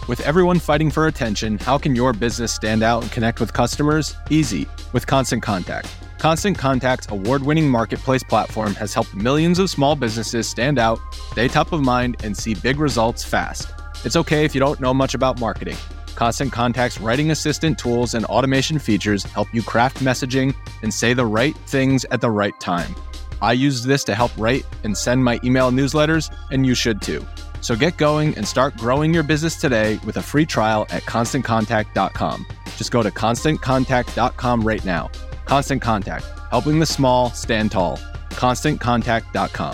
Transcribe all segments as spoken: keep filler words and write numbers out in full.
With everyone fighting for attention, how can your business stand out and connect with customers? Easy, with Constant Contact. Constant Contact's award-winning marketplace platform has helped millions of small businesses stand out, stay top of mind, and see big results fast. It's okay if you don't know much about marketing. Constant Contact's writing assistant tools and automation features help you craft messaging and say the right things at the right time. I use this to help write and send my email newsletters, and you should too. So get going and start growing your business today with a free trial at constant contact dot com. Just go to constant contact dot com right now. Constant Contact, helping the small stand tall. constant contact dot com.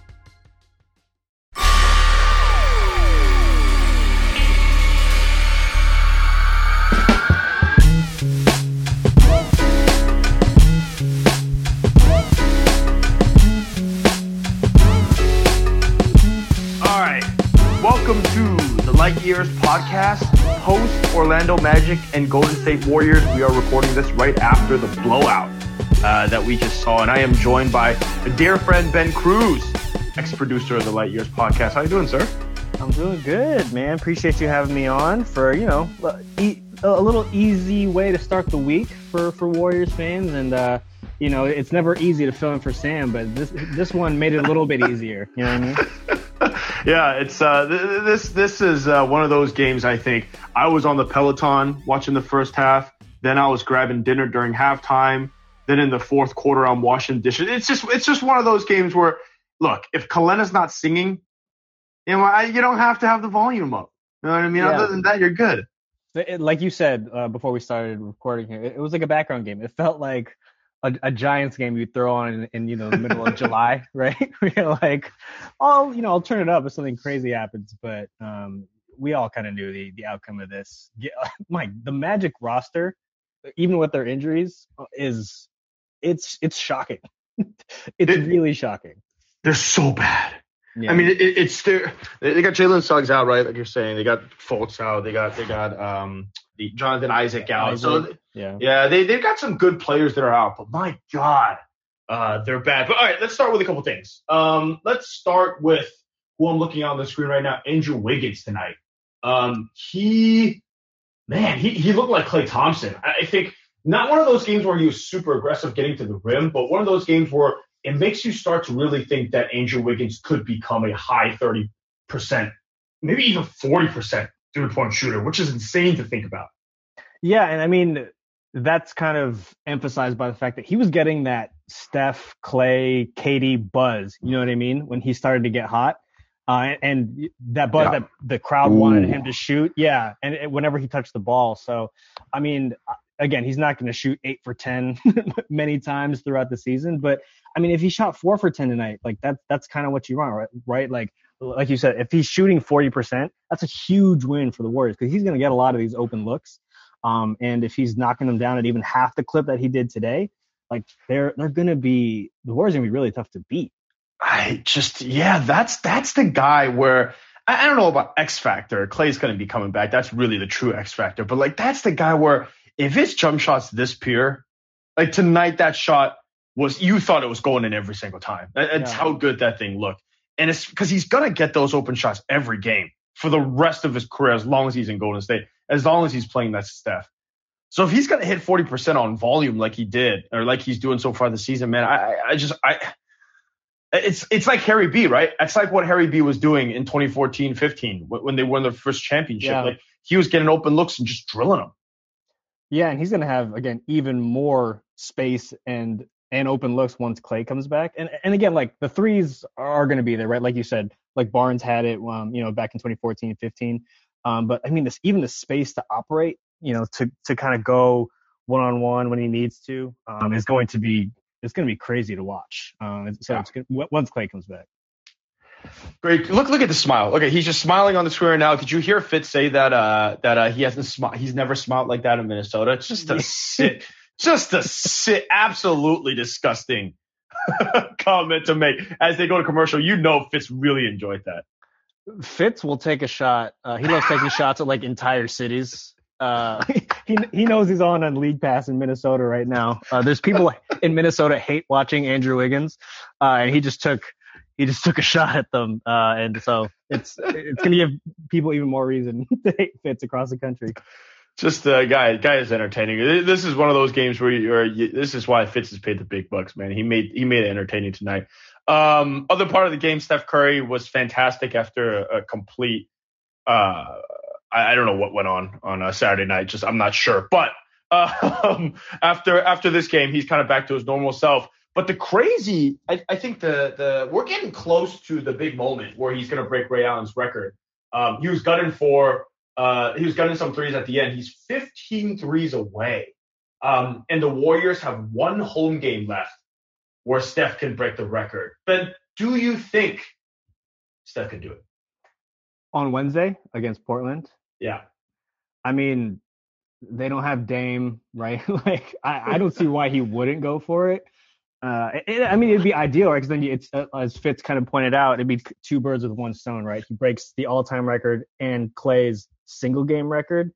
Welcome to the Light Years podcast. Post Orlando Magic and Golden State Warriors. We are recording this right after the blowout uh, that we just saw. And I am joined by a dear friend, Ben Cruz, ex-producer of the Light Years podcast. How you doing, sir? I'm doing good, man. Appreciate you having me on for, you know, e- a little easy way to start the week for, for Warriors fans. And, uh, you know, it's never easy to fill in for Sam, but this this one made it a little bit easier. You know what I mean? Yeah, it's uh, th- this this is uh, one of those games. I think I was on the Peloton watching the first half. Then I was grabbing dinner during halftime. Then in the fourth quarter, I'm washing dishes. It's just it's just one of those games where, look, if Kalena's not singing, you know, I, you don't have to have the volume up. You know what I mean? Yeah. Other than that, you're good. It, like you said uh, before we started recording here, it, it was like a background game. It felt like A, a Giants game you throw on in, in you know the middle of July, right? We're like, oh, you know, I'll turn it up if something crazy happens. But um, we all kind of knew the the outcome of this. Yeah, Mike, the Magic roster, even with their injuries, is it's it's shocking. It's it, really shocking. They're so bad. Yeah. I mean, it, it, it's they they got Jalen Suggs out, right? Like you're saying, they got Fultz out. They got they got um the Jonathan Isaac out. Isaac, so yeah, yeah, they they've got some good players that are out, but my God, uh, they're bad. But all right, let's start with a couple things. Um, let's start with who I'm looking on the screen right now, Andrew Wiggins tonight. Um, he, man, he he looked like Klay Thompson. I think not one of those games where he was super aggressive getting to the rim, but one of those games where it makes you start to really think that Andrew Wiggins could become a high thirty percent, maybe even forty percent three-point shooter, which is insane to think about. Yeah, and I mean, that's kind of emphasized by the fact that he was getting that Steph, Clay, K D buzz, you know what I mean, when he started to get hot. Uh, and, and that buzz yeah. that the crowd Ooh. wanted him to shoot. Yeah, and it, whenever he touched the ball. So, I mean, again, he's not going to shoot eight for ten many times throughout the season, but I mean, if he shot four for ten tonight, like that's that's kind of what you want, right? Right? Like like you said, if he's shooting forty percent, that's a huge win for the Warriors because he's going to get a lot of these open looks. Um, and if he's knocking them down at even half the clip that he did today, like they're they're going to be the Warriors are going to be really tough to beat. I just yeah, that's that's the guy where I, I don't know about X Factor. Clay's going to be coming back. That's really the true X Factor. But like that's the guy where if his jump shot's this pure, like tonight that shot was you thought it was going in every single time. That's yeah. how good that thing looked. And it's because he's going to get those open shots every game for the rest of his career as long as he's in Golden State, as long as he's playing that Steph. So if he's going to hit forty percent on volume like he did or like he's doing so far this season, man, I, I just I it's it's like Harry B, right? It's like what Harry B was doing in twenty fourteen fifteen when they won their first championship. Yeah. Like he was getting open looks and just drilling them. Yeah, and he's going to have, again, even more space and and open looks once Clay comes back. And and again, like the threes are going to be there, right? Like you said, like Barnes had it, um, you know, back in twenty fourteen fifteen. Um, but I mean, this even the space to operate, you know, to to kind of go one on one when he needs to, um, is going to be it's going to be crazy to watch. Um, so yeah. it's good, once Clay comes back. Great. Look, look at the smile. Okay, he's just smiling on the screen right now. Did you hear Fitz say that uh, that uh, he hasn't smiled? He's never smiled like that in Minnesota. It's just a sit, just a sit, absolutely disgusting comment to make as they go to commercial. You know, Fitz really enjoyed that. Fitz will take a shot. Uh, he loves taking shots at like entire cities. Uh, he he knows he's on a league pass in Minnesota right now. Uh, there's people in Minnesota hate watching Andrew Wiggins, uh, and he just took. he just took a shot at them, uh, and so it's it's gonna give people even more reason to hate Fitz across the country. Just the uh, guy, guy is entertaining. This is one of those games where you, or you, this is why Fitz is paid the big bucks, man. He made he made it entertaining tonight. Um, other part of the game, Steph Curry was fantastic after a, a complete. Uh, I, I don't know what went on on a Saturday night. Just I'm not sure, but um, after after this game, he's kind of back to his normal self. But the crazy, I, I think the the we're getting close to the big moment where he's going to break Ray Allen's record. Um, he was gunning for. Uh, he was gunning some threes at the end. He's fifteen threes away. Um, and the Warriors have one home game left where Steph can break the record. But do you think Steph can do it? On Wednesday against Portland? Yeah. I mean, they don't have Dame, right? like, I, I don't see why he wouldn't go for it. Uh, it, I mean, it'd be ideal, right? Because then it's, uh, as Fitz kind of pointed out, it'd be two birds with one stone, right? He breaks the all-time record and Clay's single game record.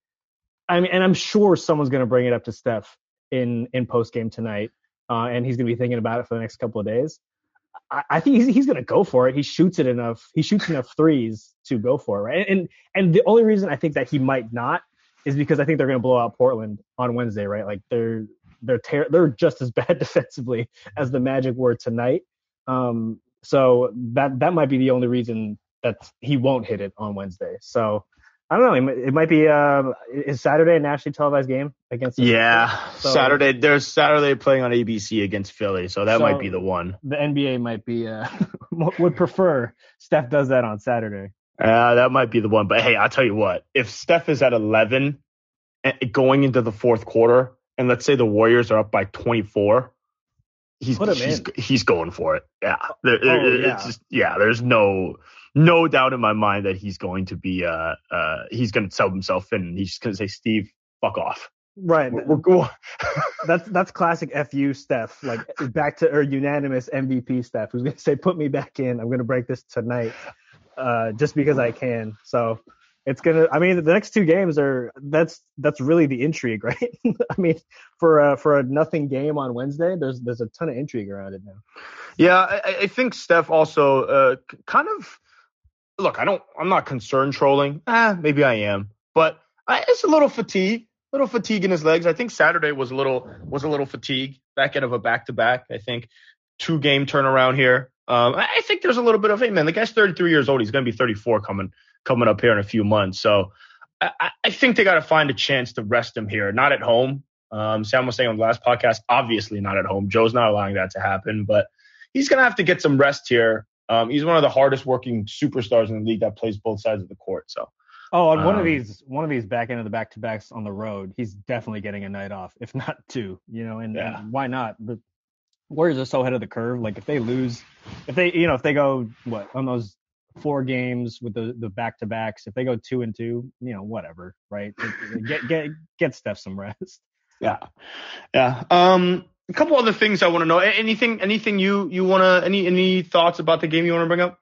I mean, and I'm sure someone's going to bring it up to Steph in in post game tonight, uh, and he's going to be thinking about it for the next couple of days. I, I think he's he's going to go for it. He shoots it enough. He shoots enough threes to go for it, right? And and the only reason I think that he might not is because I think they're going to blow out Portland on Wednesday, right? Like they're they're ter- they're just as bad defensively as the Magic were tonight. Um, so that that might be the only reason that he won't hit it on Wednesday. So I don't know. It might, it might be uh, is Saturday a nationally televised game against? The yeah, so, Saturday. There's Saturday playing on A B C against Philly, so that so might be the one. The N B A might be uh, would prefer Steph does that on Saturday. Uh, that might be the one. But hey, I'll tell you what. If Steph is at eleven going into the fourth quarter, and let's say the Warriors are up by twenty-four, he's he's, he's going for it. Yeah, there, oh, it's yeah. just yeah. There's no no doubt in my mind that he's going to be uh uh he's going to sell himself in. And he's just going to say, Steve, fuck off. Right. We're, we're that's that's classic F U Steph. Like back to or unanimous M V P Steph, who's going to say, put me back in. I'm going to break this tonight, uh, just because I can. So. It's gonna. I mean, the next two games are. That's that's really the intrigue, right? I mean, for a, for a nothing game on Wednesday, there's there's a ton of intrigue around it now. Yeah, I, I think Steph also uh, kind of. Look, I don't. I'm not concerned trolling. Ah, maybe I am, but I, it's a little fatigue, little fatigue in his legs. I think Saturday was a little was a little fatigue back end of a back to back. I think two game turnaround here. Um, I, I think there's a little bit of hey man, the guy's thirty-three years old. He's gonna be thirty-four coming. coming up here in a few months. So I, I think they got to find a chance to rest him here. Not at home. Um, Sam was saying on the last podcast, obviously not at home. Joe's not allowing that to happen, but he's going to have to get some rest here. Um, he's one of the hardest working superstars in the league that plays both sides of the court. So, oh, on one um, of these, one of these back end of the back to backs on the road, he's definitely getting a night off, if not two, you know, and, yeah. and why not? The Warriors are so ahead of the curve. Like if they lose, if they, you know, if they go what on those four games with the the back to backs, if they go two and two, you know, whatever, right? Get get get Steph some rest. Yeah, yeah. Um, a couple other things I want to know. Anything, anything you you want to any any thoughts about the game you want to bring up?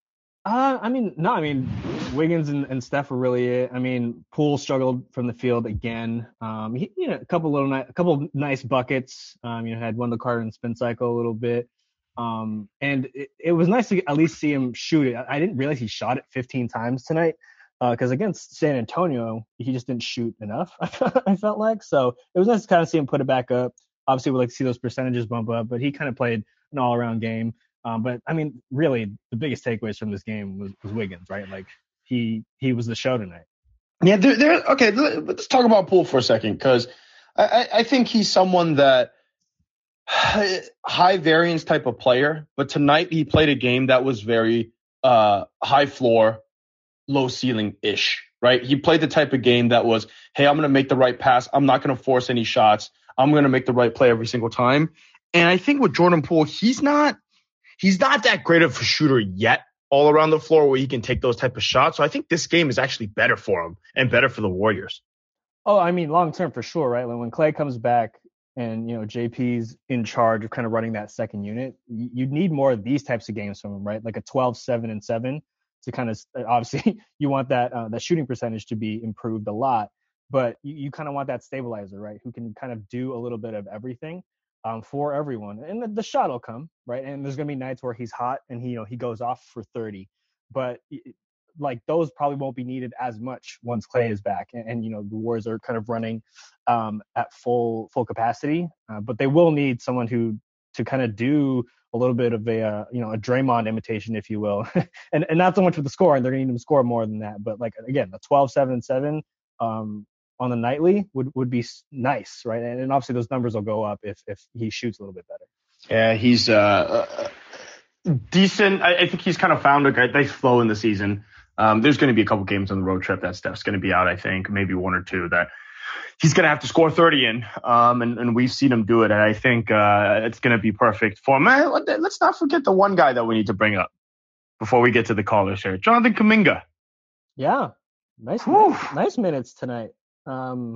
Uh, I mean, no, I mean, Wiggins and, and Steph were really it. I mean, Poole struggled from the field again. Um, he, you know, a couple little, ni- a couple nice buckets. Um, you know, had Wendell Carter and spin cycle a little bit. Um, and it, it was nice to at least see him shoot it. I, I didn't realize he shot it fifteen times tonight. Uh, cause against San Antonio, he just didn't shoot enough. I felt like, so it was nice to kind of see him put it back up. Obviously we'd like to see those percentages bump up, but he kind of played an all around game. Um, but I mean, really, the biggest takeaways from this game was, was Wiggins, right? Like he he was the show tonight. Yeah, there. there okay, let's talk about Poole for a second, because I, I think he's someone that high variance type of player. But tonight he played a game that was very uh, high floor, low ceiling ish. Right? He played the type of game that was, hey, I'm going to make the right pass. I'm not going to force any shots. I'm going to make the right play every single time. And I think with Jordan Poole, he's not. He's not that great of a shooter yet all around the floor where he can take those type of shots. So I think this game is actually better for him and better for the Warriors. Oh, I mean, long term for sure, right? Like when Clay comes back and, you know, J P's in charge of kind of running that second unit, you need more of these types of games from him, right? Like a twelve, seven, and seven to kind of, obviously you want that, uh, that shooting percentage to be improved a lot, but you, you kind of want that stabilizer, right? Who can kind of do a little bit of everything. um, for everyone. And the, the shot will come, right? And there's going to be nights where he's hot and he, you know, he goes off for thirty. But like those probably won't be needed as much once Clay is back. And, and you know, the Warriors are kind of running um, at full full capacity. Uh, but they will need someone who to kind of do a little bit of a, uh, you know, a Draymond imitation, if you will. and and not so much with the score, and they're going to need him to score more than that. But like, again, the twelve, seven, and seven um, on the nightly would, would be nice, right? And, and obviously those numbers will go up if, if he shoots a little bit better. Yeah, he's uh, uh, decent. I, I think he's kind of found a nice flow in the season. Um, there's going to be a couple games on the road trip that Steph's going to be out, I think, maybe one or two that he's going to have to score thirty in, um, and, and we've seen him do it, and I think uh, it's going to be perfect for him. Man, let's not forget the one guy that we need to bring up before we get to the callers here, Jonathan Kuminga. Yeah, nice, nice, nice minutes tonight. Um,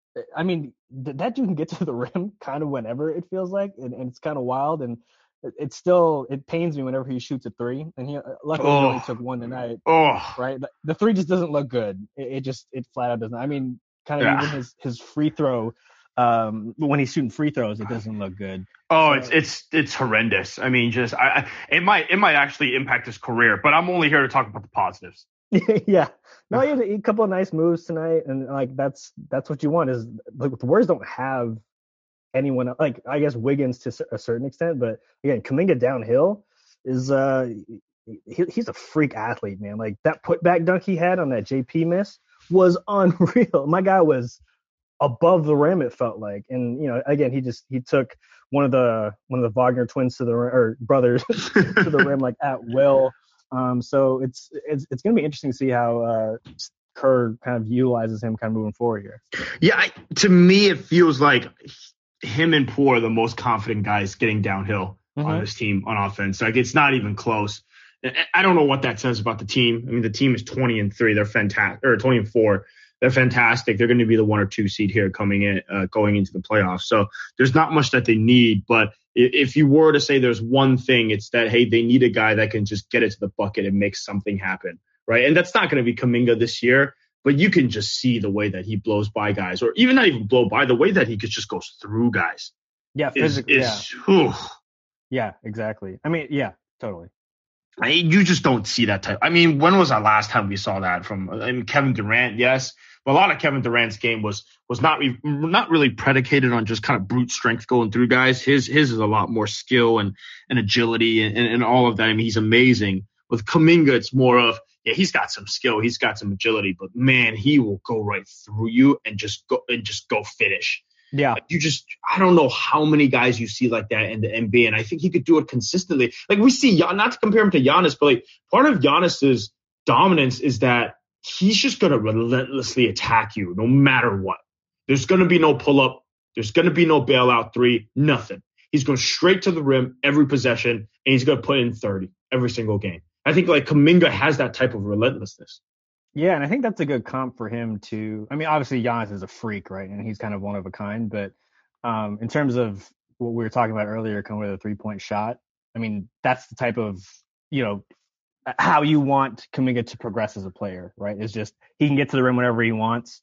I mean, th- that dude can get to the rim kind of whenever it feels like, and, and it's kind of wild, and it, it's still, it pains me whenever he shoots a three, and he luckily oh. he only took one tonight, oh. right? The, the three just doesn't look good. It, it just, it flat out doesn't. I mean, kind of yeah. even his, his free throw, um, when he's shooting free throws, it doesn't look good. Oh, so, it's it's it's horrendous. I mean, just I, I it might it might actually impact his career, but I'm only here to talk about the positives. yeah, no, he had a couple of nice moves tonight, and like that's that's what you want. Is like the Warriors don't have anyone like I guess Wiggins to a certain extent, but again, Kuminga downhill is uh he, he's a freak athlete, man. Like that putback dunk he had on that J P miss was unreal. My guy was above the rim, it felt like, and you know, again, he just he took one of the one of the Wagner twins to the or brothers to the rim like at will. Um, so it's it's it's going to be interesting to see how uh, Kerr kind of utilizes him kind of moving forward here. Yeah, I, to me, it feels like him and Poole are the most confident guys getting downhill mm-hmm. on this team on offense. Like it's not even close. I don't know what that says about the team. I mean, the team is twenty and three. They're fantastic, or twenty and four. They're fantastic. They're going to be the one or two seed here coming in, uh, going into the playoffs. So there's not much that they need. But if you were to say there's one thing, it's that, hey, they need a guy that can just get it to the bucket and make something happen, right? And that's not going to be Kuminga this year, but you can just see the way that he blows by guys, or even not even blow by, the way that he just goes through guys. Yeah, physically. Is, yeah. yeah, exactly. I mean, yeah, totally. I mean, you just don't see that type. I mean, when was the last time we saw that from I mean, Kevin Durant? Yes. But a lot of Kevin Durant's game was was not re, not really predicated on just kind of brute strength going through guys. His his is a lot more skill and, and agility and, and, and all of that. I mean, he's amazing. With Kuminga, it's more of, yeah, he's got some skill, he's got some agility, but man, he will go right through you and just go and just go finish. Yeah. Like you just, I don't know how many guys you see like that in the N B A, and I think he could do it consistently. Like we see, not to compare him to Giannis, but like part of Giannis's dominance is that he's just going to relentlessly attack you no matter what. There's going to be no pull up. There's going to be no bailout three, nothing. He's going straight to the rim every possession, and he's going to put in thirty every single game. I think like Kuminga has that type of relentlessness. Yeah, and I think that's a good comp for him to – I mean, obviously Giannis is a freak, right, and he's kind of one of a kind. But um, in terms of what we were talking about earlier, coming with a three-point shot, I mean, that's the type of, you know, how you want Kuminga to progress as a player, right? It's just he can get to the rim whenever he wants.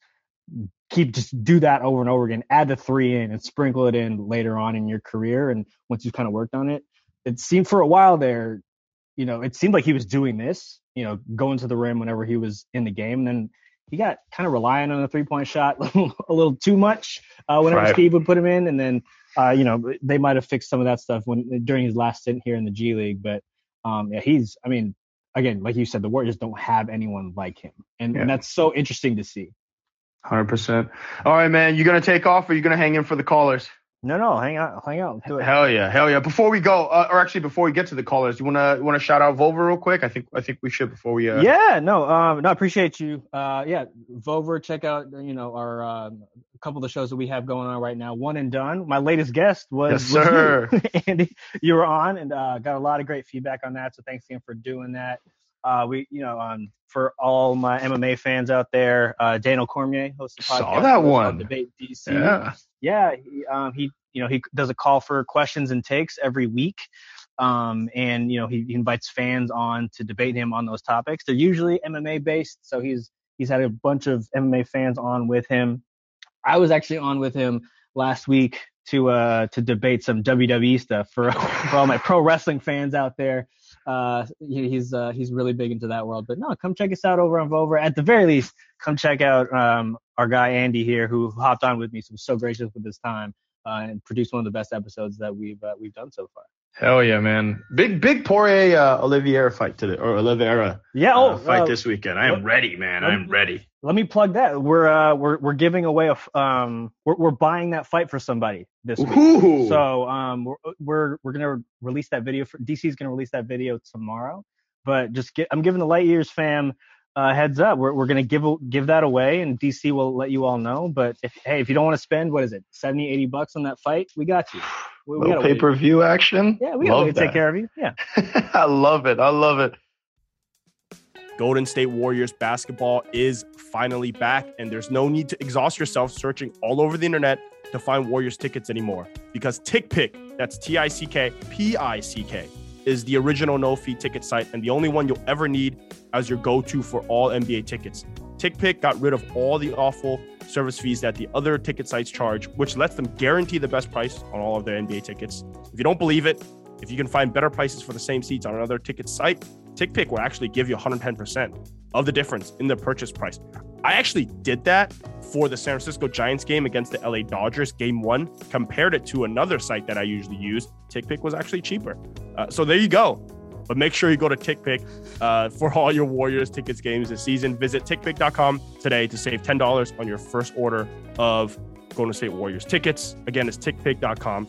Keep just do that over and over again. Add the three in and sprinkle it in later on in your career. And once you've kind of worked on it, it seemed for a while there, you know, it seemed like he was doing this, you know, going to the rim whenever he was in the game. And then he got kind of relying on the three-point shot a little too much uh, whenever right. Steve would put him in. And then, uh, you know, they might have fixed some of that stuff when during his last stint here in the G League. But um, yeah, he's, I mean, again, like you said, the Warriors don't have anyone like him. And, yeah. and that's so interesting to see. one hundred percent. All right, man. You going to take off or you going to hang in for the callers? No, no, hang out, hang out. Do it. Hell yeah, hell yeah. Before we go, uh, or actually before we get to the callers, you wanna you wanna shout out Vover real quick? I think I think we should before we. Uh... Yeah, no, um, no, appreciate you. Uh, yeah, Vover, check out you know our uh, a couple of the shows that we have going on right now. One and Done. My latest guest was, yes, sir. Was you. Andy. You were on and uh, got a lot of great feedback on that. So thanks again for doing that. Uh, we, you know, um, for all my M M A fans out there, uh, Daniel Cormier hosts a podcast. Saw that one. Debate D C. Yeah. Yeah. He, um, he, you know, he does a call for questions and takes every week. Um, and, you know, he, he invites fans on to debate him on those topics. They're usually M M A based. So he's, he's had a bunch of M M A fans on with him. I was actually on with him last week to uh to debate some W W E stuff for for all my pro wrestling fans out there. Uh, he, he's uh, he's really big into that world. But no, come check us out over on Vover. At the very least, come check out um our guy Andy here, who hopped on with me, so was so gracious with his time uh, and produced one of the best episodes that we've uh, we've done so far. Hell yeah, man! Big big Poirier uh, Oliveira fight today, or Oliveira yeah, oh, uh, fight uh, this weekend. I am let, ready, man. I'm ready. Let me plug that. We're uh we're we're giving away a um we're we're buying that fight for somebody this week. Ooh. So um we're we're we're gonna release that video for D C's gonna release that video tomorrow. But just get I'm giving the Light Years fam uh heads up. We're we're gonna give give that away, and D C will let you all know. But if hey if you don't want to spend what is it seventy, eighty bucks on that fight, we got you. We, Little pay per view action. Yeah, we got to take care of you. Yeah. I love it. I love it. Golden State Warriors basketball is finally back, and there's no need to exhaust yourself searching all over the internet to find Warriors tickets anymore, because TickPick, that's T I C K P I C K, is the original no-fee ticket site and the only one you'll ever need as your go-to for all N B A tickets. TickPick got rid of all the awful service fees that the other ticket sites charge, which lets them guarantee the best price on all of their N B A tickets. If you don't believe it, if you can find better prices for the same seats on another ticket site, TickPick will actually give you one hundred ten percent of the difference in the purchase price. I actually did that for the San Francisco Giants game against the L A Dodgers, game one, compared it to another site that I usually use. TickPick was actually cheaper. Uh, so there you go. But make sure you go to TickPick uh, for all your Warriors tickets games this season. Visit tick pick dot com today to save ten dollars on your first order of Golden State Warriors tickets. Again, it's tick pick dot com.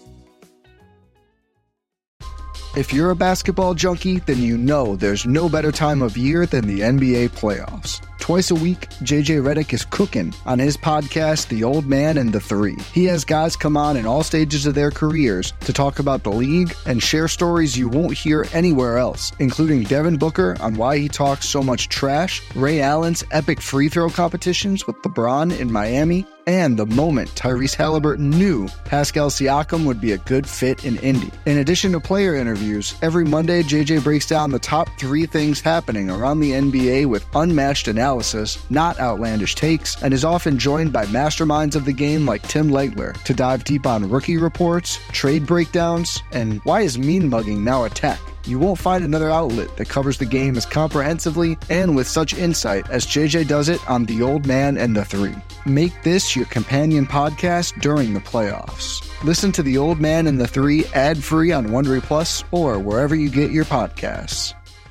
If you're a basketball junkie, then you know there's no better time of year than the N B A playoffs. Twice a week, J J Redick is cooking on his podcast, The Old Man and the Three. He has guys come on in all stages of their careers to talk about the league and share stories you won't hear anywhere else, including Devin Booker on why he talks so much trash, Ray Allen's epic free throw competitions with LeBron in Miami, and the moment Tyrese Halliburton knew Pascal Siakam would be a good fit in Indy. In addition to player interviews, every Monday J J breaks down the top three things happening around the N B A with unmatched analysis, not outlandish takes, and is often joined by masterminds of the game like Tim Legler to dive deep on rookie reports, trade breakdowns, and why is mean mugging now a tech. You won't find another outlet that covers the game as comprehensively and with such insight as J J does it on The Old Man and the Three. Make this your companion podcast during the playoffs. Listen to The Old Man and the Three ad-free on Wondery Plus or wherever you get your podcasts.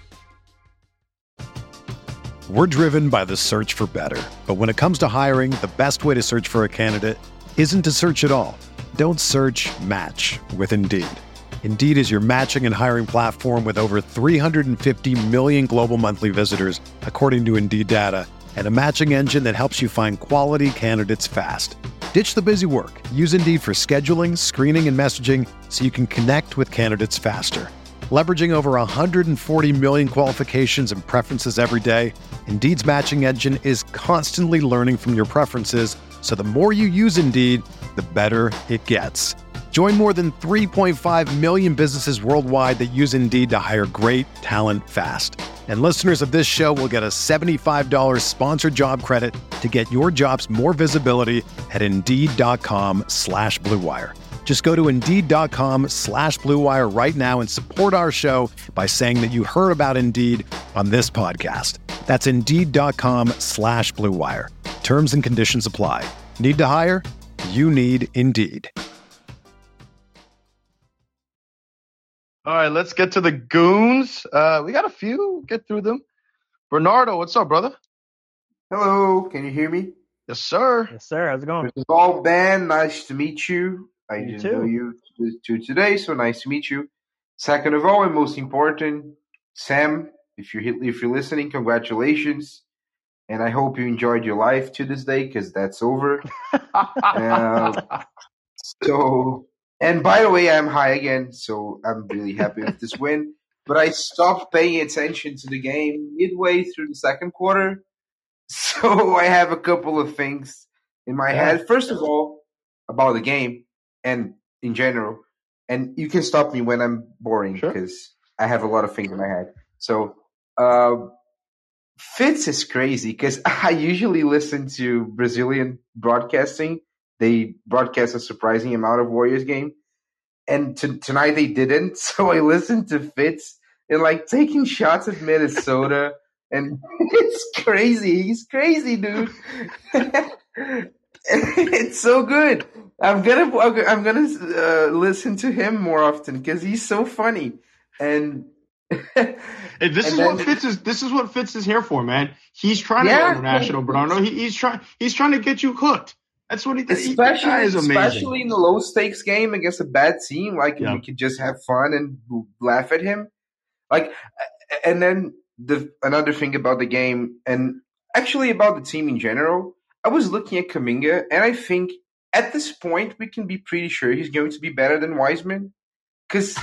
We're driven by the search for better. But when it comes to hiring, the best way to search for a candidate isn't to search at all. Don't search, match with Indeed. Indeed is your matching and hiring platform with over three hundred fifty million global monthly visitors, according to Indeed data, and a matching engine that helps you find quality candidates fast. Ditch the busy work. Use Indeed for scheduling, screening, and messaging so you can connect with candidates faster. Leveraging over one hundred forty million qualifications and preferences every day, Indeed's matching engine is constantly learning from your preferences, so the more you use Indeed, the better it gets. Join more than three point five million businesses worldwide that use Indeed to hire great talent fast. And listeners of this show will get a seventy-five dollars sponsored job credit to get your jobs more visibility at Indeed.com slash Blue Wire. Just go to Indeed.com slash Blue Wire right now and support our show by saying that you heard about Indeed on this podcast. That's Indeed.com slash Blue Wire. Terms and conditions apply. Need to hire? You need Indeed. All right, let's get to the goons. Uh, we got a few. Get through them. Bernardo, what's up, brother? Hello, can you hear me? Yes, sir. Yes, sir. How's it going? First of all, Ben, nice to meet you. I You didn't too. know you t- to today, so nice to meet you. Second of all, and most important, Sam, if you're if you're listening, congratulations, and I hope you enjoyed your life to this day because that's over. uh, so, and by the way, I'm high again, so I'm really happy with this win. But I stopped paying attention to the game midway through the second quarter, so I have a couple of things in my Yeah. head. First of all, about the game. And in general, and you can stop me when I'm boring Sure. because I have a lot of things in my head. So, uh, Fitz is crazy because I usually listen to Brazilian broadcasting they broadcast a surprising amount of Warriors game. And t- tonight they didn't. So I listened to Fitz and like taking shots at Minnesota. And it's crazy. He's crazy, dude. It's so good. I'm gonna I'm gonna uh, listen to him more often because he's so funny. And this and is then, what Fitz is. This is what Fitz is here for, man. He's trying yeah, to go international, Bernardo. He, he's trying. He's trying to get you hooked. That's what he does. Especially, he, is amazing. especially in the low stakes game against a bad team, like yeah. we could just have fun and laugh at him. Like, and then the another thing about the game, and actually about the team in general, I was looking at Kuminga, and I think at this point we can be pretty sure he's going to be better than Wiseman, because,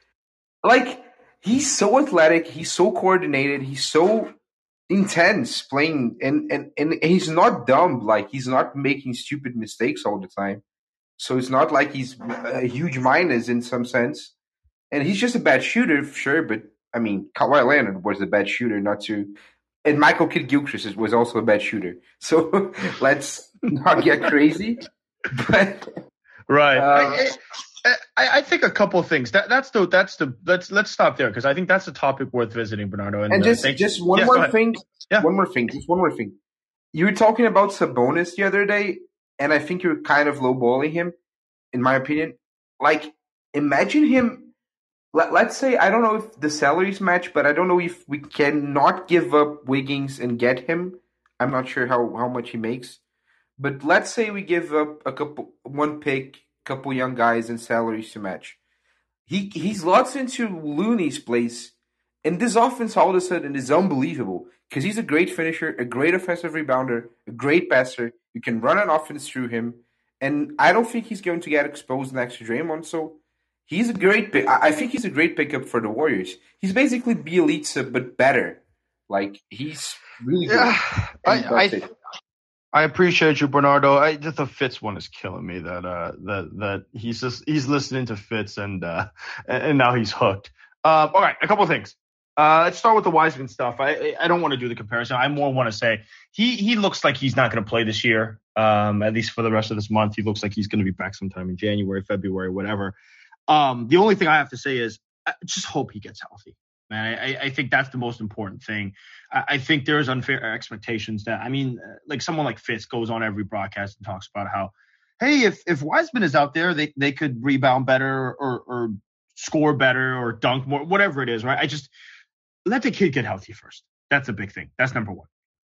like, he's so athletic, he's so coordinated, he's so intense playing, and, and, and he's not dumb. Like, he's not making stupid mistakes all the time. So it's not like he's a huge minus in some sense. And he's just a bad shooter, sure, but I mean, Kawhi Leonard was a bad shooter, not to, and Michael Kidd-Gilchrist was also a bad shooter. So let's not get crazy. But right, uh, I, I, I think a couple of things. That that's the that's the let's let's stop there because I think that's a topic worth visiting, Bernardo. And, and just uh, just one yeah, more thing, yeah. one more thing, just one more thing. You were talking about Sabonis the other day, and I think you were kind of lowballing him, in my opinion. Like, imagine him. Let, let's say, I don't know if the salaries match, but I don't know if we cannot give up Wiggins and get him. I'm not sure how, how much he makes. But let's say we give up a couple, one pick, couple young guys and salaries to match. He he slots into Looney's place, and this offense all of a sudden is unbelievable because he's a great finisher, a great offensive rebounder, a great passer. You can run an offense through him, and I don't think he's going to get exposed next to Draymond. So he's a great pick. I think he's a great pickup for the Warriors. He's basically Bielitsa but better. Like, he's really good. Yeah, I. I I appreciate you, Bernardo. I just the Fitz one is killing me. That uh, that that he's just he's listening to Fitz and uh, and now he's hooked. Uh, all right, a couple of things. Uh, let's start with the Wiseman stuff. I I don't want to do the comparison. I more want to say he he looks like he's not going to play this year. Um, at least for the rest of this month, he looks like he's going to be back sometime in January, February, whatever. Um, the only thing I have to say is I just hope he gets healthy. Man, I, I think that's the most important thing. I, I think there's unfair expectations that, I mean, like someone like Fitz goes on every broadcast and talks about how, hey, if, if Wiseman is out there, they, they could rebound better or, or score better or dunk more, whatever it is, right? I just let the kid get healthy first. That's a big thing. That's number one.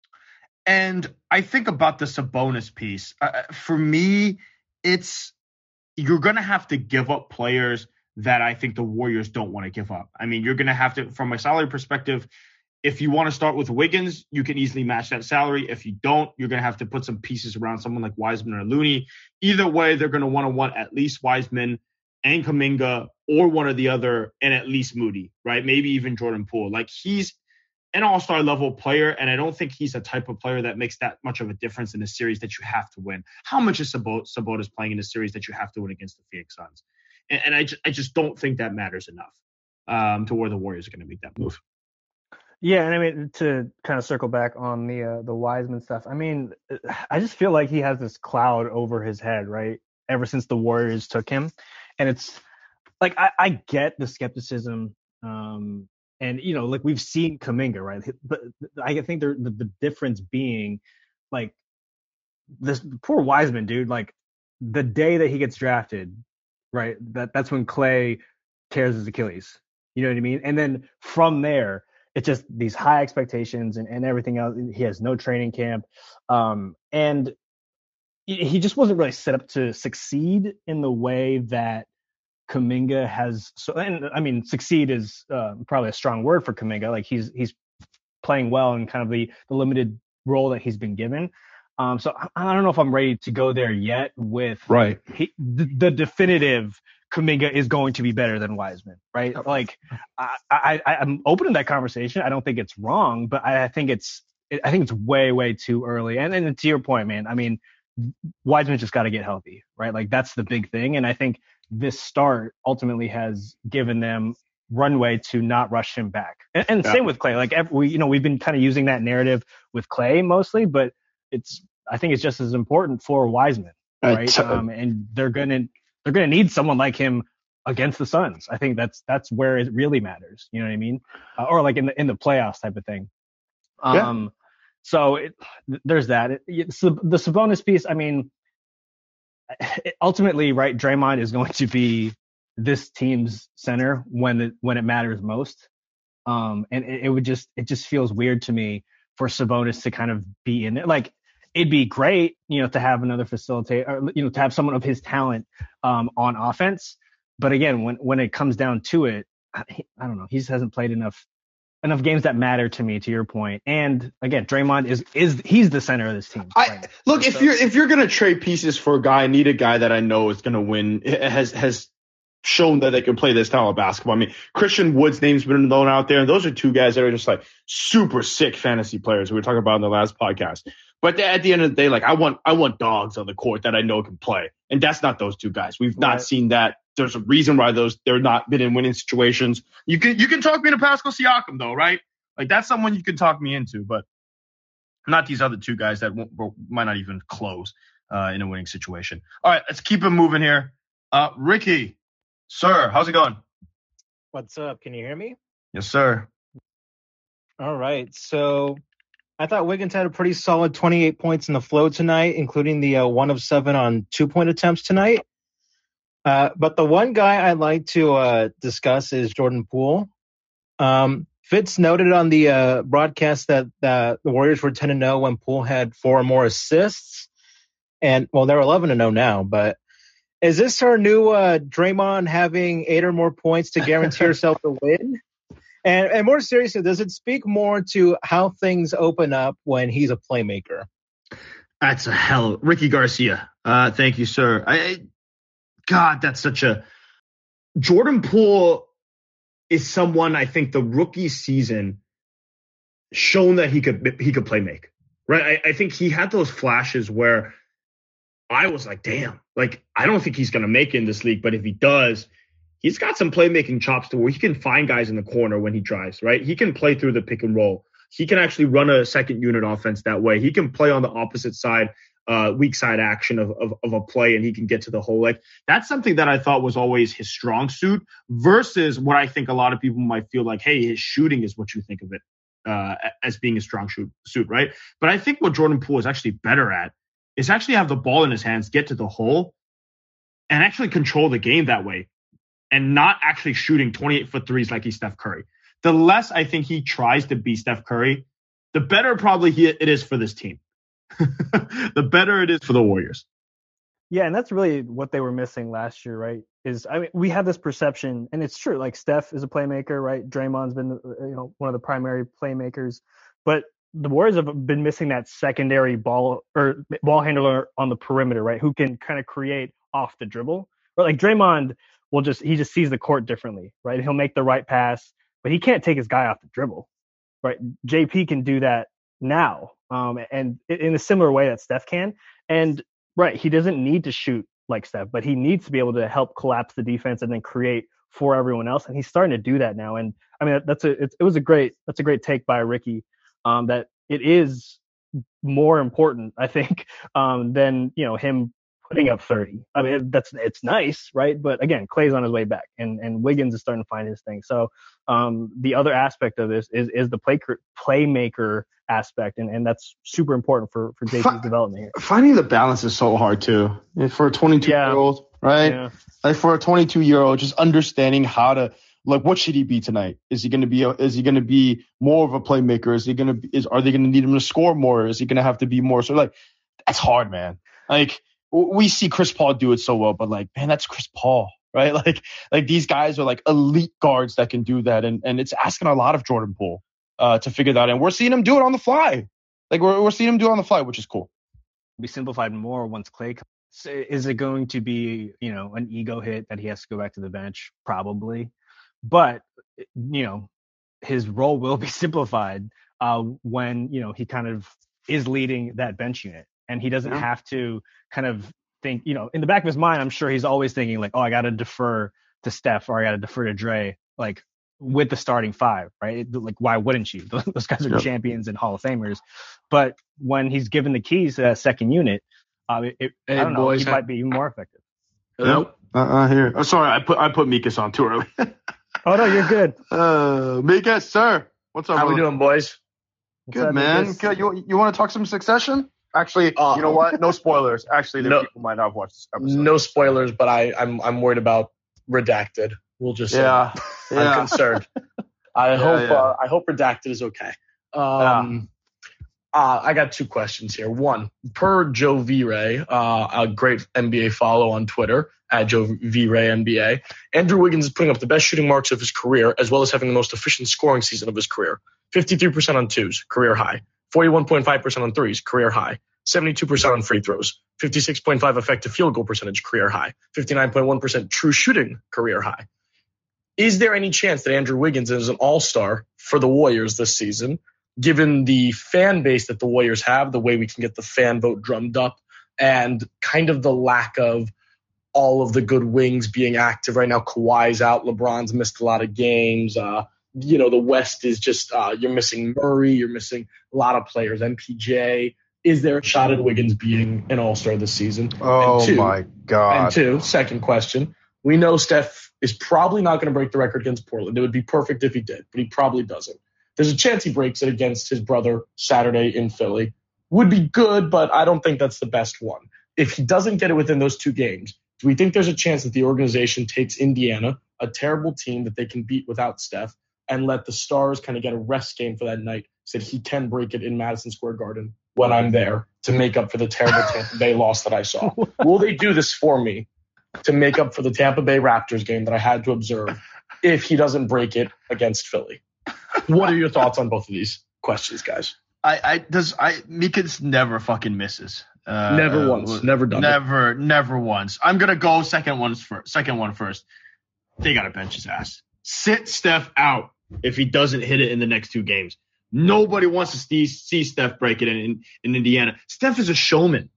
And I think about the Sabonis piece. Uh, for me, it's you're going to have to give up players that I think the Warriors don't want to give up. I mean, you're going to have to, from a salary perspective, if you want to start with Wiggins, you can easily match that salary. If you don't, you're going to have to put some pieces around someone like Wiseman or Looney. Either way, they're going to want to want at least Wiseman and Kuminga or one or the other, and at least Moody, right? Maybe even Jordan Poole. Like, he's an all-star level player, and I don't think he's a type of player that makes that much of a difference in a series that you have to win. How much is Sabonis playing in a series that you have to win against the Phoenix Suns? And, and I, just, I just don't think that matters enough um, to where the Warriors are going to make that move. Yeah, and I mean, to kind of circle back on the uh, the Wiseman stuff, I mean, I just feel like he has this cloud over his head, right? Ever since the Warriors took him. And it's like, I, I get the skepticism. Um, and, you know, like we've seen Kuminga, right? But I think the, the difference being, like, this poor Wiseman, dude, like the day that he gets drafted, right? That that's when Clay tears his Achilles. You know what I mean? And then from there, it's just these high expectations and, and everything else. He has no training camp. Um, and he just wasn't really set up to succeed in the way that Kuminga has. So, and I mean, succeed is uh, probably a strong word for Kuminga. Like he's, he's playing well in kind of the, the limited role that he's been given. Um, so I, I don't know if I'm ready to go there yet with right. He, the, the definitive Kuminga is going to be better than Wiseman, right? Like I, I, I'm open to that conversation. I don't think it's wrong, but I, I think it's, I think it's way, way too early. And then to your point, man, I mean, Wiseman just got to get healthy, right? Like that's the big thing. And I think this start ultimately has given them runway to not rush him back. And, and yeah. Same with Clay. Like every, we, you know, we've been kind of using that narrative with Clay mostly, but it's, I think it's just as important for Wiseman. right? Um, and they're gonna they're gonna need someone like him against the Suns. I think that's that's where it really matters. You know what I mean? Uh, or like in the in the playoffs type of thing. Um, yeah. So it, there's that. It, it's the, the Sabonis piece. I mean, it, ultimately, right? Draymond is going to be this team's center when it when it matters most. Um, and it, it would just it just feels weird to me for Sabonis to kind of be in it. Like, it'd be great, you know, to have another facilitator, or, you know, to have someone of his talent um, on offense. But again, when when it comes down to it, I, I don't know. He just hasn't played enough enough games that matter to me. To your point, and again, Draymond is is he's the center of this team. I, right look, so, if you're if you're gonna trade pieces for a guy, I need a guy that I know is gonna win. Has has shown that they can play this style of basketball. I mean, Christian Wood's name's been thrown out there, and those are two guys that are just like super sick fantasy players we were talking about in the last podcast. But at the end of the day, like I want I want dogs on the court that I know can play, and that's not those two guys. We've not right. seen that. There's a reason why those they're not been in winning situations. You can you can talk me into Pascal Siakam though, right? Like that's someone you can talk me into, but not these other two guys that won't, might not even close uh, in a winning situation. All right, let's keep it moving here. Uh, Ricky, sir, how's it going? What's up? Can you hear me? Yes, sir. All right, so I thought Wiggins had a pretty solid twenty-eight points in the flow tonight, including the uh, one of seven on two-point attempts tonight. Uh, but the one guy I'd like to uh, discuss is Jordan Poole. Um, Fitz noted on the uh, broadcast that uh, the Warriors were ten and oh when Poole had four or more assists. And, well, they're eleven and oh now. But is this our new uh, Draymond having eight or more points to guarantee yourself the win? And, and more seriously, does it speak more to how things open up when he's a playmaker? That's a hell of Ricky Garcia. Uh, thank you, sir. I, God, that's such a Jordan Poole is someone I think the rookie season shown that he could he could play make. Right. I, I think he had those flashes where I was like, damn, like I don't think he's gonna make it in this league, but if he does, he's got some playmaking chops to where he can find guys in the corner when he drives, right? He can play through the pick and roll. He can actually run a second unit offense that way. He can play on the opposite side, uh, weak side action of, of, of a play, and he can get to the hole. Like that's something that I thought was always his strong suit versus what I think a lot of people might feel like, hey, his shooting is what you think of it uh, as being a strong shoot, suit, right? But I think what Jordan Poole is actually better at is actually have the ball in his hands, get to the hole, and actually control the game that way. And not actually shooting twenty-eight foot threes like he's Steph Curry. The less I think he tries to be Steph Curry, the better probably he, it is for this team. The better it is for the Warriors. Yeah, and that's really what they were missing last year, right? Is I mean, we have this perception, and it's true. Like Steph is a playmaker, right? Draymond's been, you know, one of the primary playmakers, but the Warriors have been missing that secondary ball or ball handler on the perimeter, right? Who can kind of create off the dribble, or like Draymond. Will just he just sees the court differently, right? He'll make the right pass, but he can't take his guy off the dribble, right? J P can do that now, um, and in a similar way that Steph can. And right, he doesn't need to shoot like Steph, but he needs to be able to help collapse the defense and then create for everyone else. And he's starting to do that now. And I mean, that's a it, it was a great that's a great take by Ricky. Um, that it is more important, I think, um, than you know him. Putting up thirty. I mean, that's it's nice, right? But again, Clay's on his way back, and, and Wiggins is starting to find his thing. So um, the other aspect of this is is the play playmaker aspect, and, and that's super important for for J P's F- development here. Finding the balance is so hard too for a twenty-two yeah. year old, right? Yeah. Like for a twenty-two year old, just understanding how to like what should he be tonight? Is he going to be a, is he going to be more of a playmaker? Is he going to is are they going to need him to score more? Is he going to have to be more? So like that's hard, man. Like. We see Chris Paul do it so well, but like, man, that's Chris Paul, right? Like, like these guys are like elite guards that can do that, and and it's asking a lot of Jordan Poole uh, to figure that out. And we're seeing him do it on the fly. Like we're we're seeing him do it on the fly, which is cool. Be simplified more once Clay comes. Is it going to be you know an ego hit that he has to go back to the bench? Probably, but you know his role will be simplified uh, when you know he kind of is leading that bench unit. And he doesn't yeah. have to kind of think, you know, in the back of his mind, I'm sure he's always thinking like, oh, I got to defer to Steph or I got to defer to Dre, like with the starting five, right? Like, why wouldn't you? Those guys are yep. champions and Hall of Famers. But when he's given the keys to that second unit, Um, it, it, Hey, I don't know. boys, He ha- might be even more effective. Hello? Uh, uh here. Oh, sorry, I put I put Mikas on too early. Oh no, you're good. uh, Mikas, sir, what's up? How we brother? doing, boys? What's Good, up, man. Mikas? Good. You you want to talk some Succession? Actually, Uh, you know what? No spoilers. Actually, the no- people might not have watched this episode. No spoilers, but I, I'm I'm worried about Redacted. We'll just say Yeah. that. Yeah. I'm concerned. I Yeah, hope yeah. Uh, I hope Redacted is okay. Um, uh, I got two questions here. One, per Joe V-Ray, uh, a great N B A follow on Twitter at Joe V-Ray N B A, Andrew Wiggins is putting up the best shooting marks of his career, as well as having the most efficient scoring season of his career. fifty-three percent on twos, career high. forty-one point five percent on threes, career high. seventy-two percent on free throws. fifty-six point five effective field goal percentage, career high. fifty-nine point one percent true shooting, career high. Is there any chance that Andrew Wiggins is an all-star for the Warriors this season, given the fan base that the Warriors have, the way we can get the fan vote drummed up, and kind of the lack of all of the good wings being active right now? Kawhi's out. LeBron's missed a lot of games. Uh, you know, the West is just uh, – you're missing Murray. You're missing a lot of players. M P J. Is there a shot at Wiggins being an all-star this season? Oh, And two- my God. And two, second question. We know Steph is probably not going to break the record against Portland. It would be perfect if he did, but he probably doesn't. There's a chance he breaks it against his brother Saturday in Philly. Would be good, but I don't think that's the best one. If he doesn't get it within those two games, do we think there's a chance that the organization takes Indiana, a terrible team that they can beat without Steph, and let the Stars kind of get a rest game for that night so that he can break it in Madison Square Garden when I'm there to make up for the terrible Tampa Bay loss that I saw? Will they do this for me to make up for the Tampa Bay Raptors game that I had to observe if he doesn't break it against Philly? What are your thoughts on both of these questions, guys? I, I does I Mikas never fucking misses. Uh, Never once. Never done it. Never, never once. I'm gonna go second one's first. Second one first. They gotta bench his ass. Sit Steph out if he doesn't hit it in the next two games. Nobody wants to see, see Steph break it in, in, in Indiana. Steph is a showman.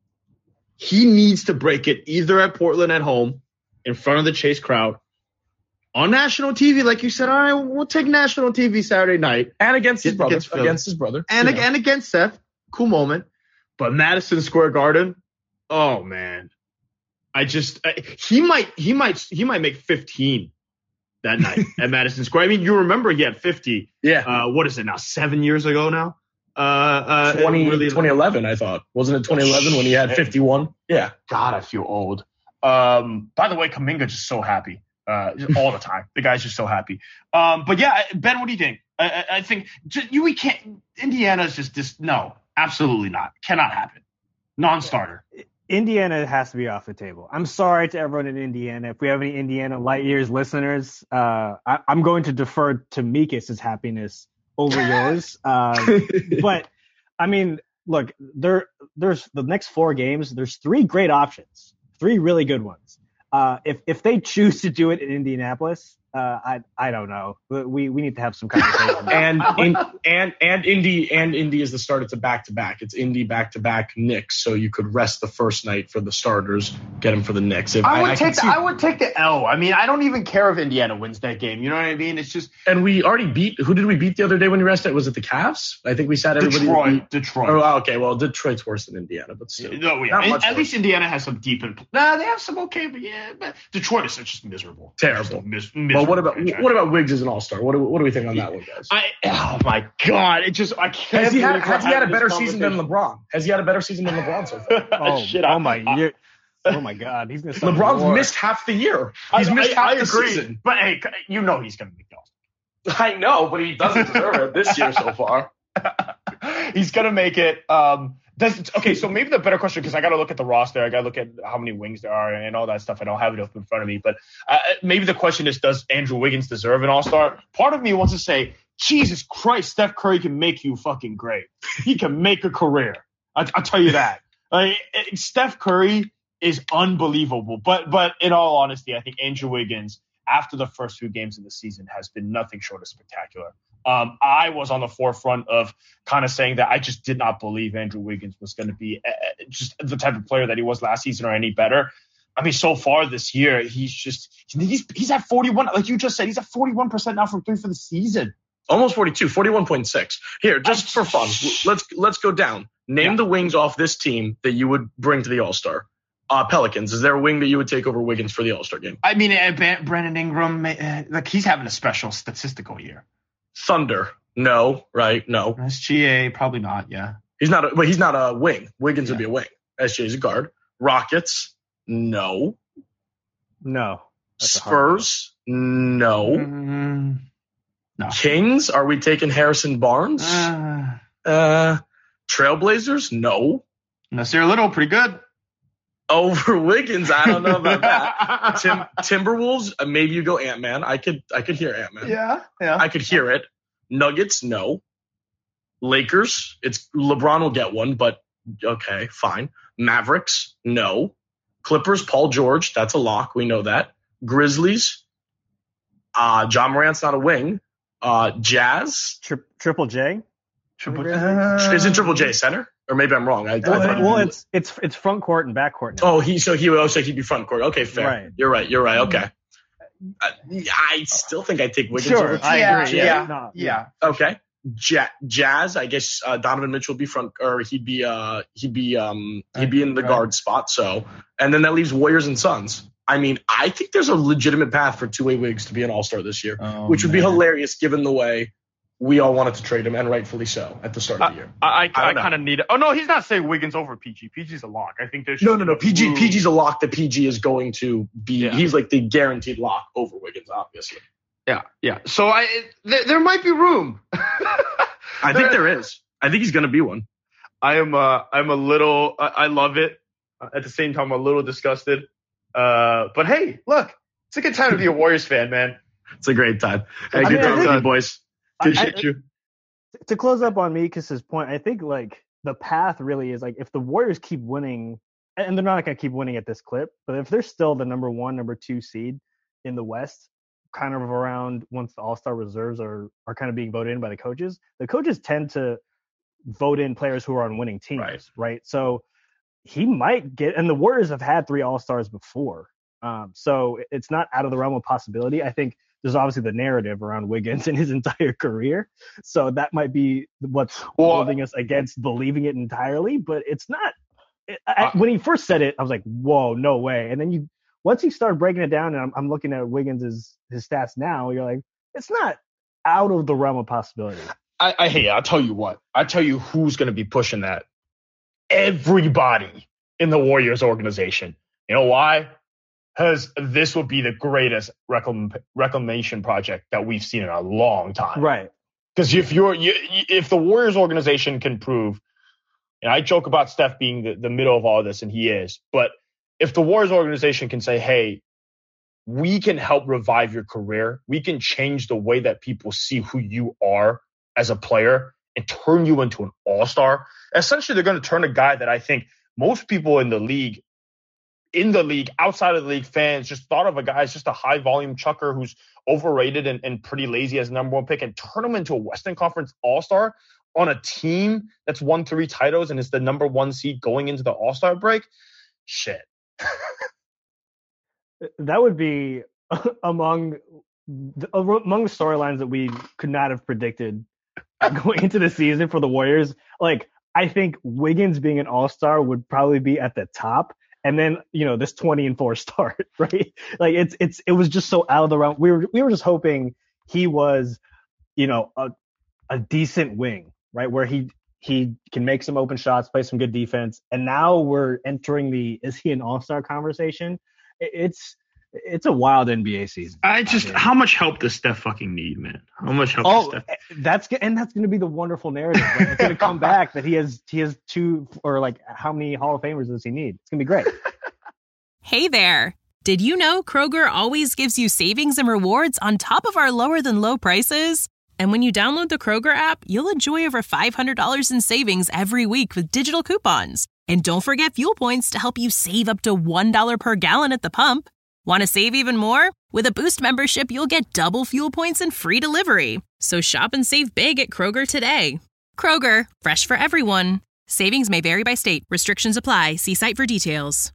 He needs to break it either at Portland at home, in front of the Chase crowd, on national T V, like you said. All right, we'll take national T V Saturday night, And against his Get- brother. against Philly. Against his brother. and You know. and against Steph. Cool moment. But Madison Square Garden, oh man, I just I, he might he might he might make fifteen that night at Madison Square. I mean, you remember he had fifty. Yeah. Uh, what is it now? Seven years ago now. Uh, uh, twenty, really- twenty eleven, I thought. Wasn't it twenty eleven when he had Shit. fifty-one? Yeah. God, I feel old. Um, by the way, Kuminga just so happy. Uh, just all the time. The guy's just so happy. Um, but yeah, Ben, what do you think? I, I, I think just, you we can't. Indiana's just this. No, absolutely not. Cannot happen. Non-starter. Indiana has to be off the table. I'm sorry to everyone in Indiana. If we have any Indiana Light Years listeners, uh, I, I'm going to defer to Mikas' happiness over yours. Uh, but I mean, look, there, there's the next four games. There's three great options, three really good ones. Uh, if if they choose to do it in Indianapolis, uh, I I don't know. We we need to have some conversation. And in, and and Indy and Indy is the start. It's a back to back. It's Indy back to back Knicks. So you could rest the first night for the starters, get them for the Knicks. If, I would can take the, see- I would take the L. I mean, I don't even care if Indiana wins that game. You know what I mean? It's just And we already beat. Who did we beat the other day when we rested? Was it the Cavs? I think we sat everybody. Detroit. Beat, Detroit. oh, okay. Well, Detroit's worse than Indiana, but still. No, yeah. Not And much at worse. least Indiana has some deep and nah, they have some okay, but yeah, but Detroit is just miserable. Terrible. Just a mis- Well, miserable what about franchise. what about Wiggs as an all star? What do, what do we think on that one, guys? I? Oh my God! It just I can't. Has he had, believe we're has he had a having better this season than LeBron? Has he had a better season than LeBron so far? oh, Shit, oh I- my, I- you're, oh my God, he's gonna. start LeBron's war. missed half the year. He's I, missed I, half I the agree. season. But hey, you know he's gonna make those. I know, but he doesn't deserve it this year so far. He's gonna make it. Um, does okay. So maybe the better question, because I got to look at the roster. I got to look at how many wings there are and all that stuff. I don't have it up in front of me, but uh, maybe the question is, does Andrew Wiggins deserve an All Star? Part of me wants to say, Jesus Christ, Steph Curry can make you fucking great. He can make a career. I, I'll tell you that. Like, Steph Curry is unbelievable. But but in all honesty, I think Andrew Wiggins, after the first few games of the season, has been nothing short of spectacular. Um, I was on the forefront of kind of saying that I just did not believe Andrew Wiggins was going to be uh, just the type of player that he was last season or any better. I mean, so far this year, he's just he's he's at forty-one, like you just said, he's at forty-one percent now from three for the season. Almost forty-two, forty-one point six. Here, just for fun, let's let's go down. Name Yeah. the wings off this team that you would bring to the All-Star. Uh, Pelicans, is there a wing that you would take over Wiggins for the All-Star game? I mean, uh, Ba- Brandon Ingram, uh, like he's having a special statistical year. Thunder, no, right? No. S G A, probably not. Yeah. He's not a, well, he's not a wing. Wiggins Yeah. would be a wing. S G A's a guard. Rockets, no. No. That's a hard one. Spurs, no. Mm, no. Kings, are we taking Harrison Barnes? Uh, Uh, Trailblazers, no. Nasir Little, pretty good. Over Wiggins, I don't know about that. Tim, Timberwolves, uh, maybe you go Ant-Man. I could, I could hear Ant-Man. Yeah. Yeah. I could hear it. Nuggets, no. Lakers, it's LeBron will get one, but okay, fine. Mavericks, no. Clippers, Paul George, that's a lock. We know that. Grizzlies, uh, John Morant's not a wing. Uh, Jazz, Tri- Triple J. Triple uh, isn't Triple J center? Or maybe I'm wrong. I, Well, I well, it's it's it's front court and back court now. oh, he so he oh, so he'd be front court. Okay, fair. Right. You're right. You're right. Okay. I, I still think I'd take Wiggins Sure, over. I yeah, agree. Yeah. No, Yeah. Okay. Ja- Jazz, I guess uh, Donovan Mitchell would be front, or he'd be uh he'd be um he'd be in the Right. guard spot. So, and then that leaves Warriors and Suns. I mean, I think there's a legitimate path for two-way Wiggs to be an All-Star this year, Oh, which would be man. hilarious given the way we all wanted to trade him, and rightfully so, at the start of the year. I, I, I I don't know. kind of need it. Oh, no, he's not saying Wiggins over P G. P G's a lock. I think there's No, no, no. P G, room. P G's a lock that P G is going to be. Yeah. He's like the guaranteed lock over Wiggins, obviously. Yeah, yeah. So I there, there might be room. I think there is. I think he's going to be one. I am uh I'm a little I, I love it. At the same time, I'm a little disgusted. Uh, but hey, look, it's a good time to be a Warriors fan, man. It's a great time. Hey, I good mean, I talking to think- you, boys. I- Appreciate I- you. To close up on Mikas's point, I think like the path really is like if the Warriors keep winning, and they're not going to keep winning at this clip, but if they're still the number one, number two seed in the West, kind of around once the All-Star reserves are are kind of being voted in by the coaches, the coaches tend to vote in players who are on winning teams, Right. right? So he might get, and the Warriors have had three All-Stars before, um, so it's not out of the realm of possibility. I think there's obviously the narrative around Wiggins in his entire career, so that might be what's Well, holding us against believing it entirely. But it's not. It, I, when he first said it, I was like, "Whoa, no way!" And then you, once he started breaking it down, and I'm, I'm looking at Wiggins' his stats now, you're like, it's not out of the realm of possibility. I, I hey, I'll tell you what. I'll tell you who's going to be pushing that. Everybody in the Warriors organization. You know why? Because this would be the greatest reclam- reclamation project that we've seen in a long time. Right. Because if you're, you, if the Warriors organization can prove, and I joke about Steph being the, the middle of all this, and he is, but if the Warriors organization can say, hey, we can help revive your career, we can change the way that people see who you are as a player and turn you into an all-star, essentially they're going to turn a guy that I think most people in the league, in the league, outside of the league, fans just thought of a guy as just a high-volume chucker who's overrated and, and pretty lazy as number one pick, and turn him into a Western Conference all-star on a team that's won three titles and is the number one seed going into the all-star break. Shit. That would be among the, among the storylines that we could not have predicted going into the season for the Warriors. Like, I think Wiggins being an all-star would probably be at the top. And then, you know, this twenty and four start, right? Like it's, it's, it was just so out of the realm. We were, we were just hoping he was, you know, a, a decent wing, right? Where he, he can make some open shots, play some good defense. And now we're entering the, is he an all-star conversation? It's, it's a wild N B A season. I just, I mean, how much help does Steph fucking need, man? How much help Oh, does Steph? that's go- and that's going to be the wonderful narrative. Right? It's going to come back that he has he has two or like how many Hall of Famers does he need? It's going to be great. Hey there. Did you know Kroger always gives you savings and rewards on top of our lower than low prices? And when you download the Kroger app, you'll enjoy over five hundred dollars in savings every week with digital coupons. And don't forget fuel points to help you save up to one dollar per gallon at the pump. Want to save even more? With a Boost membership, you'll get double fuel points and free delivery. So shop and save big at Kroger today. Kroger, fresh for everyone. Savings may vary by state. Restrictions apply. See site for details.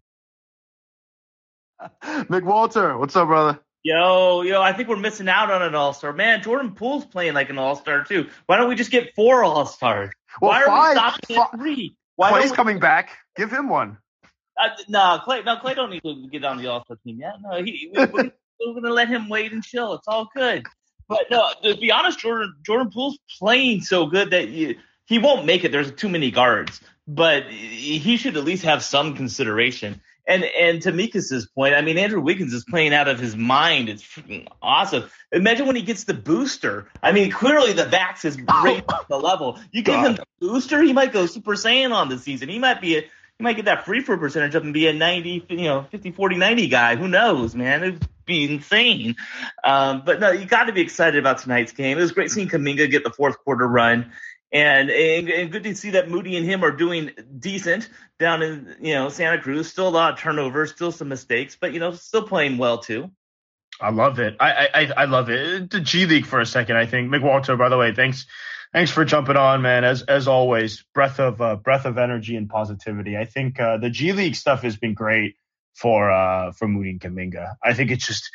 McWalter, what's up, brother? Yo, yo, I think we're missing out on an all-star. Man, Jordan Poole's playing like an all-star too. Why don't we just get four all-stars? Well, Why are five- we stopping fi- at three? Why Clay's don't we, coming back. Give him one. uh, no, Clay. No, Clay don't need to get on the All-Star team yet. No, he, we, we're, we're going to let him wait and chill. It's all good. But no, to be honest, Jordan Jordan Poole's playing so good that you, he won't make it. There's too many guards, but he should at least have some consideration. And and to Mikas's point, I mean, Andrew Wiggins is playing out of his mind. It's freaking awesome. Imagine when he gets the booster. I mean, clearly the Vax is raised the level. You give him the booster, he might go Super Saiyan on the season. He might be a, he might get that free throw percentage up and be a ninety, you know, fifty, forty, ninety guy. Who knows, man? It'd be insane. Um, but no, you got to be excited about tonight's game. It was great seeing Kuminga get the fourth quarter run. And, and and good to see that Moody and him are doing decent down in, you know, Santa Cruz. Still a lot of turnovers, still some mistakes, but, you know, still playing well, too. I love it. I I, I love it. The G League for a second, I think. Mick Walter, by the way, thanks thanks for jumping on, man. As as always, breath of uh, breath of energy and positivity. I think uh, the G League stuff has been great for uh, for Moody and Kuminga. I think it's just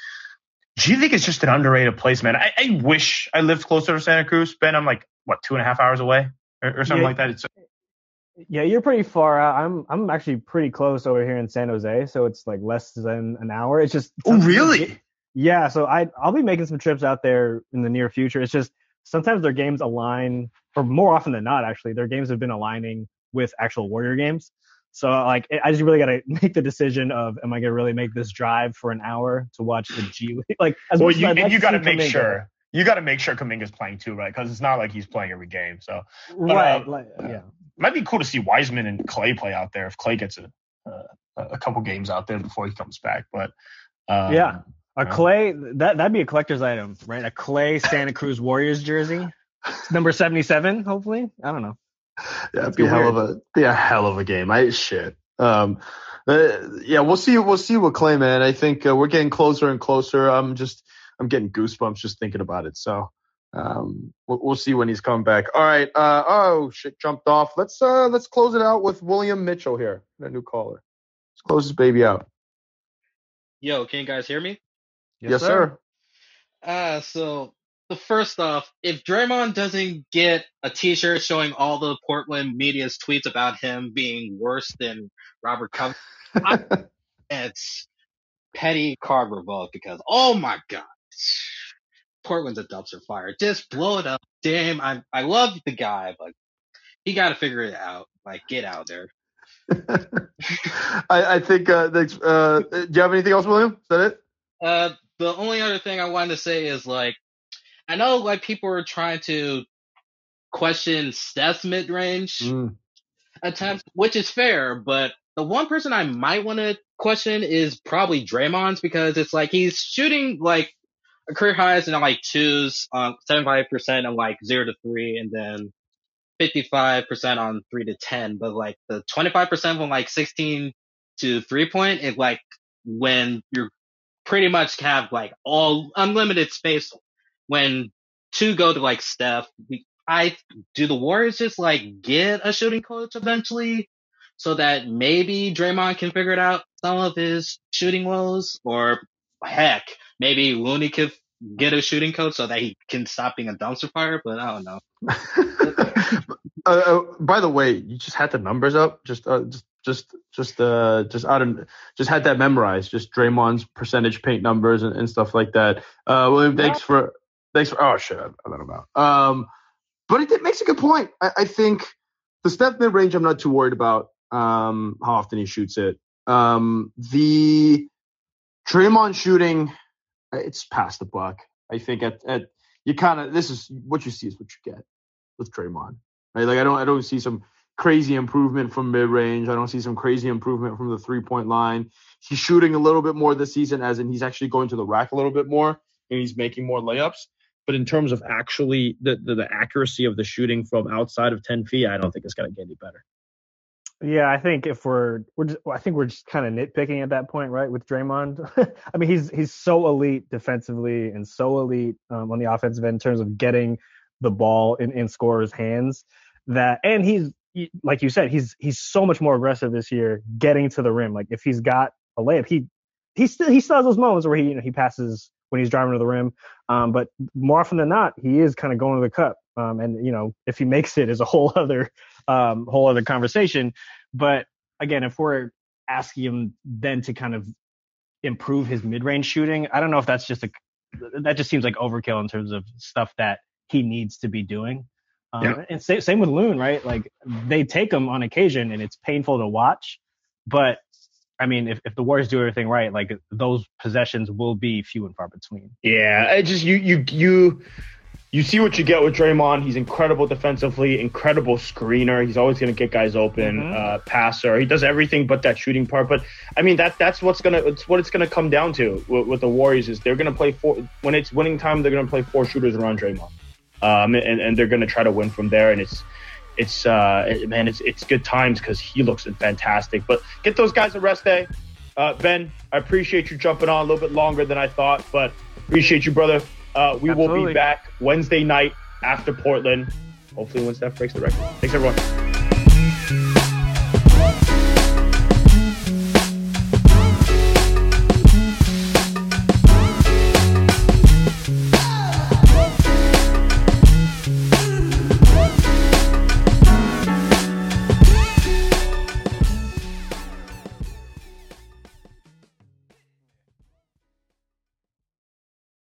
G League is just an underrated place, man. I, I wish I lived closer to Santa Cruz. Ben, I'm like, what, two and a half hours away or, or something yeah, like that? It's yeah, you're pretty far out. I'm I'm actually pretty close over here in San Jose, so it's like less than an hour. It's just oh really? Yeah, so I I'll be making some trips out there in the near future. It's just sometimes their games align, or more often than not, actually, their games have been aligning with actual Warrior games. So like I just really got to make the decision of, am I going to really make this drive for an hour to watch the G League? Like, as well, much you, as I'd and like you to got to see make Kuminga, sure you got to make sure Kuminga's playing too, right? Because it's not like he's playing every game. So right, but, uh, like, yeah, might be cool to see Wiseman and Clay play out there if Clay gets a uh, a couple games out there before he comes back. But um, yeah, a you know. Clay that that'd be a collector's item, right? A Clay Santa Cruz Warriors jersey, number seventy-seven, hopefully. I don't know. Yeah, it'd be a hell of a be a hell of a game. I shit. Um, uh, yeah, we'll see. We'll see with Clay, man. I think uh, we're getting closer and closer. I'm just, I'm getting goosebumps just thinking about it. So, um, we'll, we'll see when he's coming back. All right. Uh, oh shit, jumped off. Let's uh, let's close it out with William Mitchell here, a new caller. Let's close this baby out. Yo, can you guys hear me? Yes, yes sir. sir. Uh, so. The first off, if Draymond doesn't get a T-shirt showing all the Portland media's tweets about him being worse than Robert Covington, it's petty card revolt because, oh my God, Portland's a dumpster fire. Just blow it up. Damn, I I love the guy, but he got to figure it out. Like, get out there. I, I think, uh, uh, do you have anything else, William? Is that it? Uh, the only other thing I wanted to say is, like, I know, like, people are trying to question Steph's mid-range mm. attempts, which is fair, but the one person I might want to question is probably Draymond's because it's like he's shooting, like, a career highs in, like, twos, um, seventy-five percent on, like, zero to three, and then fifty-five percent on three to ten, but, like, the twenty-five percent from, like, sixteen to three-point is, like, when you're pretty much have, like, all unlimited space. When two go to like Steph, we, I do the Warriors just like get a shooting coach eventually so that maybe Draymond can figure it out some of his shooting woes, or heck, maybe Looney could get a shooting coach so that he can stop being a dumpster fire, but I don't know. uh, uh, by the way, you just had the numbers up, just uh, just just just uh just out of just had that memorized, just Draymond's percentage paint numbers and, and stuff like that. Uh, William, thanks yeah. for. Thanks for, oh shit, I let him out. Um, but it, it makes a good point. I, I think the Steph mid-range, I'm not too worried about um, how often he shoots it. Um, the Draymond shooting, it's past the buck. I think at, at you kind of, this is what you see is what you get with Draymond. Right? Like I don't, I don't see some crazy improvement from mid-range. I don't see some crazy improvement from the three-point line. He's shooting a little bit more this season, as in he's actually going to the rack a little bit more, and he's making more layups. But in terms of actually the, the, the accuracy of the shooting from outside of ten feet, I don't think it's going to get any better. Yeah, I think if we're we're just, I think we're just kind of nitpicking at that point, right? With Draymond, I mean, he's he's so elite defensively and so elite um, on the offensive end in terms of getting the ball in, in scorers' hands. That and he's he, like you said, he's he's so much more aggressive this year, getting to the rim. Like if he's got a layup, he he still he still has those moments where he you know he passes when he's driving to the rim. Um, but more often than not, he is kind of going to the cup. Um, and, you know, if he makes it is a whole other um, whole other conversation. But again, if we're asking him then to kind of improve his mid-range shooting, I don't know if that's just a that just seems like overkill in terms of stuff that he needs to be doing. Um, yeah. And sa- same with Loon, right? Like they take him on occasion, and it's painful to watch. But I mean, if, if the Warriors do everything right, like those possessions will be few and far between. Yeah, it just you you you you see what you get with Draymond. He's incredible defensively, incredible screener. He's always going to get guys open, mm-hmm. uh, passer. He does everything but that shooting part. But I mean, that that's what's gonna it's what it's gonna come down to with, with the Warriors is they're going to play four when it's winning time. They're going to play four shooters around Draymond, um, and and they're going to try to win from there. And it's. It's uh man, it's it's good times because he looks fantastic. But get those guys a rest day. Uh, Ben, I appreciate you jumping on a little bit longer than I thought, but appreciate you, brother. Uh, we Absolutely. will be back Wednesday night after Portland. Hopefully when Steph breaks the record. Thanks, everyone.